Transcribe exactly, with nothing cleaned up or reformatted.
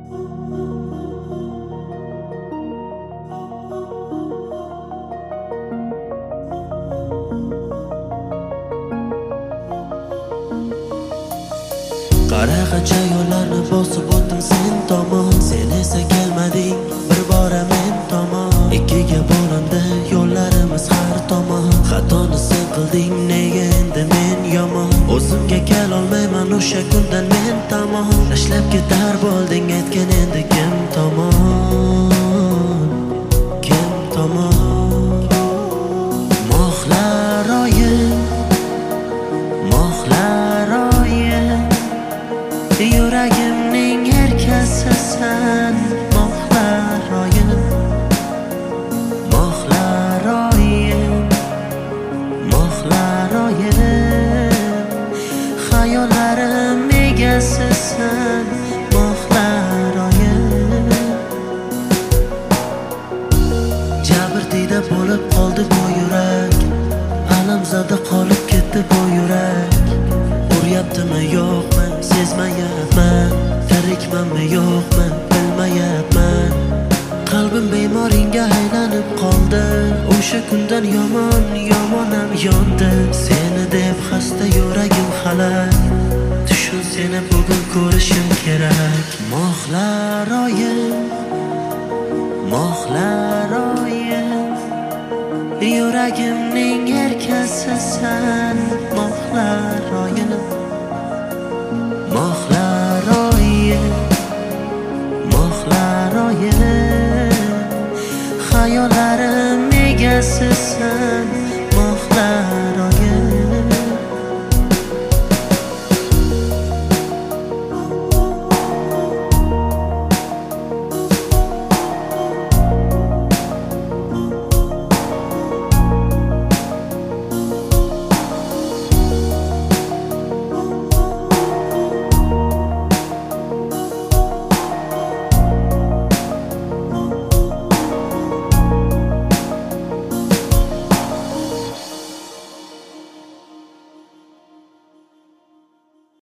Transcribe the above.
Qara qancha yo'llarni bosib o'tdim sen tomon, sen esa kelmading bir bora men tomon. Ikkiga bo'lindi yo'llarimiz har tomon, xatoni sen qilding nega endi men yomon. O'zimga kelolmayman o'sha kundan men tomon, tashlab ketar bo'lding aytgan endi kim tomon, kim tomon. Mohlar oyi, mohlar oyi, yuragimning erkasisan. Mohlar oyim, mohlar oyim, mohlar oyim, xayollarim egasisan. Mohlar oyim, jabrdiyda bo'lib qoldi bu yurak, alamzada qolib ketdi bu yurak. Uryaptimi yo'qmi sezmayapman, tirikmanmi yo'qmi bilmayapman. Qalbim bemoringga aylanib qoldi, o'sha kundan yomon yomonam yondi. Seni deb xasta yuragim xalak, tushun seni bugun ko'rishim kerak. Mohlar oyim, mohlar oyim, yuragimning erkasisan. Mohlar oyim, mohlar oyim, mohlar oyim, xayollarim egasisan.